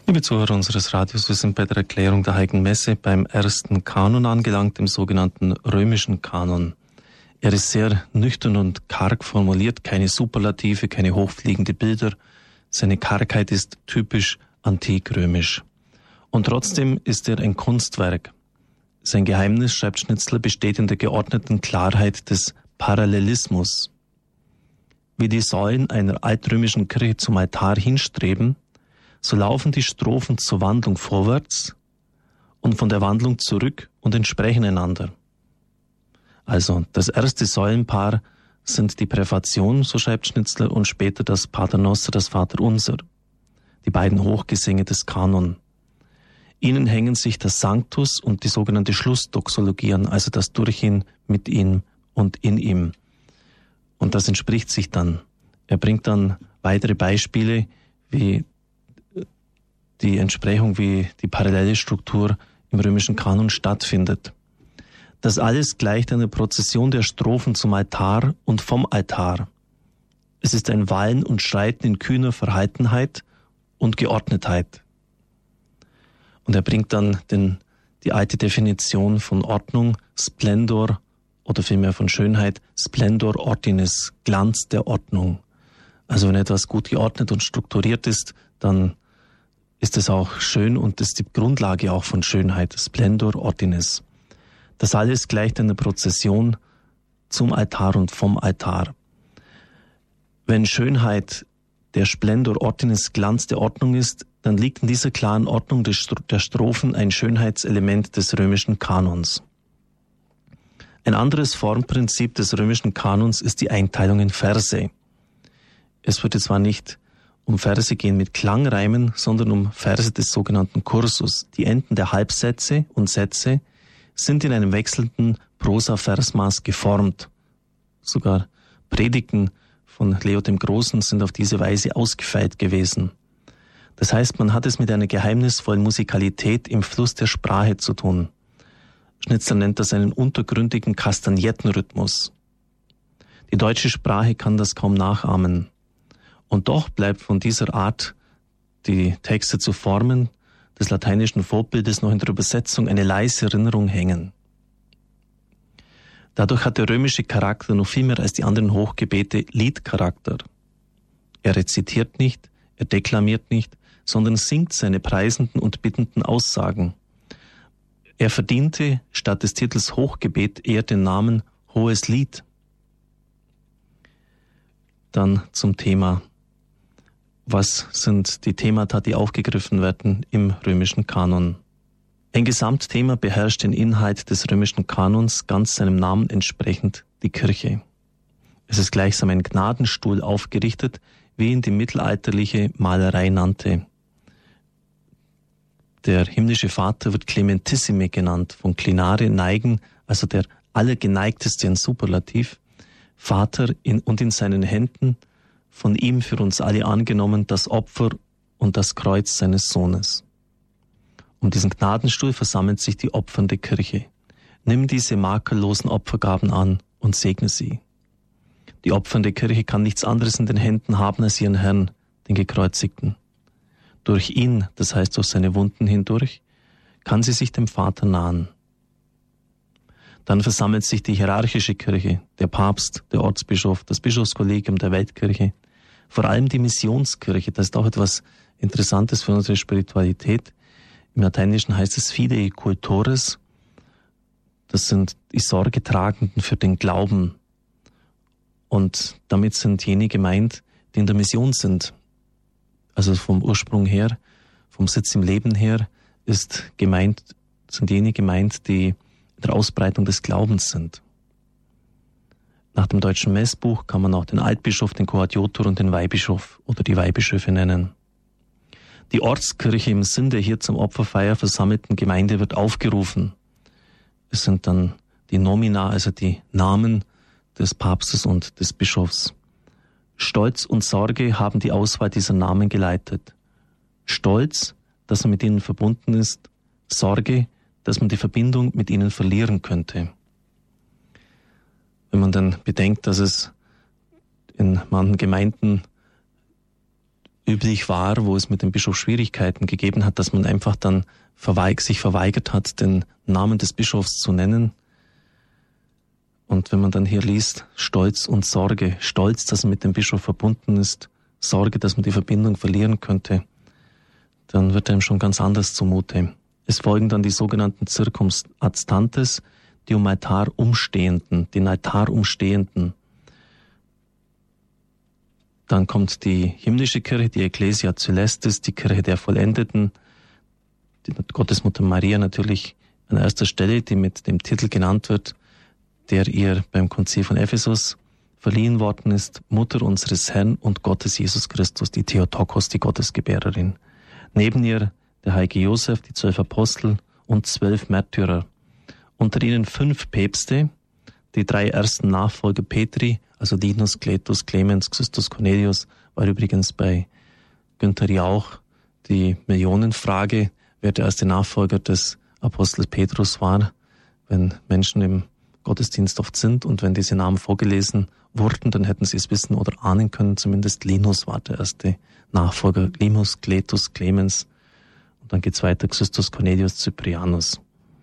Liebe Zuhörer unseres Radios, wir sind bei der Erklärung der Heiligen Messe beim ersten Kanon angelangt, dem sogenannten römischen Kanon. Er ist sehr nüchtern und karg formuliert, keine Superlative, keine hochfliegende Bilder. Seine Kargheit ist typisch antikrömisch. Und trotzdem ist er ein Kunstwerk. Sein Geheimnis, schreibt Schnitzler, besteht in der geordneten Klarheit des Parallelismus. Wie die Säulen einer altrömischen Kirche zum Altar hinstreben, so laufen die Strophen zur Wandlung vorwärts und von der Wandlung zurück und entsprechen einander. Also das erste Säulenpaar sind die Präfation, so schreibt Schnitzler, und später das Paternoster, das Vaterunser, die beiden Hochgesänge des Kanon. Ihnen hängen sich das Sanctus und die sogenannte Schlussdoxologie an, also das Durch ihn, mit ihm und in ihm. Und das entspricht sich dann. Er bringt dann weitere Beispiele, wie die Entsprechung, wie die parallele Struktur im römischen Kanon stattfindet. Das alles gleicht einer Prozession der Strophen zum Altar und vom Altar. Es ist ein Wallen und Schreiten in kühner Verhaltenheit und Geordnetheit. Und er bringt dann die alte Definition von Ordnung, Splendor, oder vielmehr von Schönheit, Splendor Ordinis, Glanz der Ordnung. Also wenn etwas gut geordnet und strukturiert ist, dann ist es auch schön und ist die Grundlage auch von Schönheit, Splendor Ordinis. Das alles gleicht einer Prozession zum Altar und vom Altar. Wenn Schönheit der Splendor Ordinis, Glanz der Ordnung ist, dann liegt in dieser klaren Ordnung der Strophen ein Schönheitselement des römischen Kanons. Ein anderes Formprinzip des römischen Kanons ist die Einteilung in Verse. Es würde zwar nicht um Verse gehen mit Klangreimen, sondern um Verse des sogenannten Cursus. Die Enden der Halbsätze und Sätze sind in einem wechselnden Prosa-Versmaß geformt. Sogar Predigten von Leo dem Großen sind auf diese Weise ausgefeilt gewesen. Das heißt, man hat es mit einer geheimnisvollen Musikalität im Fluss der Sprache zu tun. Schnitzler nennt das einen untergründigen Kastagnettenrhythmus. Die deutsche Sprache kann das kaum nachahmen. Und doch bleibt von dieser Art, die Texte zu formen, des lateinischen Vorbildes noch in der Übersetzung eine leise Erinnerung hängen. Dadurch hat der römische Charakter noch viel mehr als die anderen Hochgebete Liedcharakter. Er rezitiert nicht, er deklamiert nicht, sondern singt seine preisenden und bittenden Aussagen. Er verdiente statt des Titels Hochgebet eher den Namen Hohes Lied. Dann zum Thema. Was sind die Themata, die aufgegriffen werden im römischen Kanon? Ein Gesamtthema beherrscht den Inhalt des römischen Kanons, ganz seinem Namen entsprechend die Kirche. Es ist gleichsam ein Gnadenstuhl aufgerichtet, wie ihn die mittelalterliche Malerei nannte. Der himmlische Vater wird Clementissime genannt, von Clinare neigen, also der Allergeneigteste in Superlativ, Vater und in seinen Händen, von ihm für uns alle angenommen, das Opfer und das Kreuz seines Sohnes. Um diesen Gnadenstuhl versammelt sich die opfernde Kirche. Nimm diese makellosen Opfergaben an und segne sie. Die opfernde Kirche kann nichts anderes in den Händen haben als ihren Herrn, den Gekreuzigten. Durch ihn, das heißt durch seine Wunden hindurch, kann sie sich dem Vater nahen. Dann versammelt sich die hierarchische Kirche, der Papst, der Ortsbischof, das Bischofskollegium der Weltkirche, vor allem die Missionskirche. Das ist auch etwas Interessantes für unsere Spiritualität. Im Lateinischen heißt es Fidei Cultores. Das sind die Sorgetragenden für den Glauben. Und damit sind jene gemeint, die in der Mission sind. Also vom Ursprung her, vom Sitz im Leben her, sind jene gemeint, die in der Ausbreitung des Glaubens sind. Nach dem deutschen Messbuch kann man auch den Altbischof, den Koadjutor und den Weihbischof oder die Weihbischöfe nennen. Die Ortskirche im Sinn der hier zum Opferfeier versammelten Gemeinde wird aufgerufen. Es sind dann die Nomina, also die Namen des Papstes und des Bischofs. Stolz und Sorge haben die Auswahl dieser Namen geleitet. Stolz, dass man mit ihnen verbunden ist, Sorge, dass man die Verbindung mit ihnen verlieren könnte. Wenn man dann bedenkt, dass es in manchen Gemeinden üblich war, wo es mit dem Bischof Schwierigkeiten gegeben hat, dass man einfach dann sich verweigert hat, den Namen des Bischofs zu nennen. Und wenn man dann hier liest, Stolz und Sorge, Stolz, dass man mit dem Bischof verbunden ist, Sorge, dass man die Verbindung verlieren könnte, dann wird einem schon ganz anders zumute. Es folgen dann die sogenannten Circums adstantes, die Altar umstehenden, den Altar umstehenden. Dann kommt die himmlische Kirche, die Ecclesia Coelestis, die Kirche der Vollendeten, die Gottesmutter Maria natürlich an erster Stelle, die mit dem Titel genannt wird, der ihr beim Konzil von Ephesus verliehen worden ist, Mutter unseres Herrn und Gottes Jesus Christus, die Theotokos, die Gottesgebärerin. Neben ihr der heilige Josef, die 12 Apostel und 12 Märtyrer. Unter ihnen 5 Päpste, die 3 ersten Nachfolger Petri, also Linus, Cletus, Clemens, Xystus, Cornelius, war übrigens bei Günther Jauch die Millionenfrage, wer der erste Nachfolger des Apostels Petrus war, wenn Menschen im Gottesdienst oft sind und wenn diese Namen vorgelesen wurden, dann hätten sie es wissen oder ahnen können. Zumindest Linus war der erste Nachfolger. Linus, Cletus, Clemens. Und dann geht's weiter, Xystus, Cornelius, Cyprianus.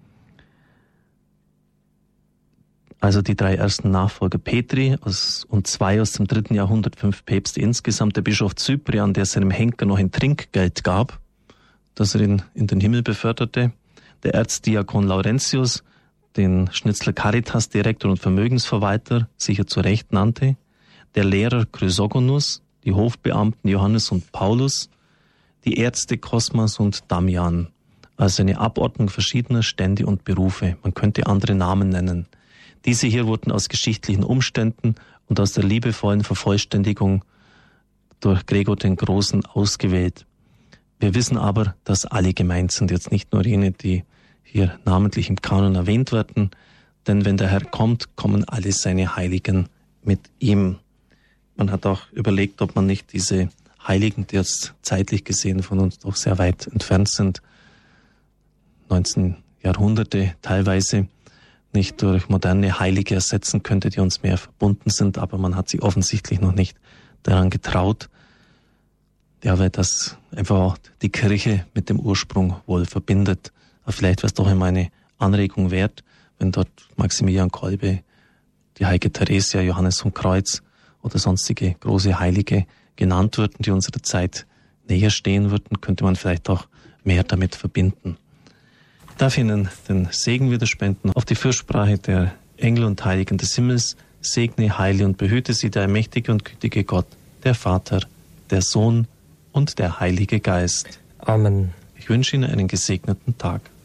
Also die 3 ersten Nachfolger Petri und 2 aus dem 3. Jahrhundert, 5 Päpste insgesamt. Der Bischof Cyprian, der seinem Henker noch ein Trinkgeld gab, dass er ihn in den Himmel beförderte. Der Erzdiakon Laurentius, den Schnitzler Caritas-Direktor und Vermögensverwalter sicher zu Recht nannte. Der Lehrer Chrysogonus, die Hofbeamten Johannes und Paulus, die Ärzte Cosmas und Damian. Also eine Abordnung verschiedener Stände und Berufe. Man könnte andere Namen nennen. Diese hier wurden aus geschichtlichen Umständen und aus der liebevollen Vervollständigung durch Gregor den Großen ausgewählt. Wir wissen aber, dass alle gemeint sind, jetzt nicht nur jene, die hier namentlich im Kanon erwähnt werden, denn wenn der Herr kommt, kommen alle seine Heiligen mit ihm. Man hat auch überlegt, ob man nicht diese Heiligen, die jetzt zeitlich gesehen von uns doch sehr weit entfernt sind, 19 Jahrhunderte teilweise, nicht durch moderne Heilige ersetzen könnte, die uns mehr verbunden sind, aber man hat sich offensichtlich noch nicht daran getraut. Ja, weil das einfach auch die Kirche mit dem Ursprung wohl verbindet. Aber vielleicht wäre es doch einmal eine Anregung wert, wenn dort Maximilian Kolbe, die heilige Theresia, Johannes vom Kreuz oder sonstige große Heilige genannt würden, die unserer Zeit näher stehen würden, könnte man vielleicht auch mehr damit verbinden. Ich darf Ihnen den Segen wieder spenden auf die Fürsprache der Engel und Heiligen des Himmels. Segne, heile und behüte Sie der mächtige und gütige Gott, der Vater, der Sohn und der Heilige Geist. Amen. Ich wünsche Ihnen einen gesegneten Tag.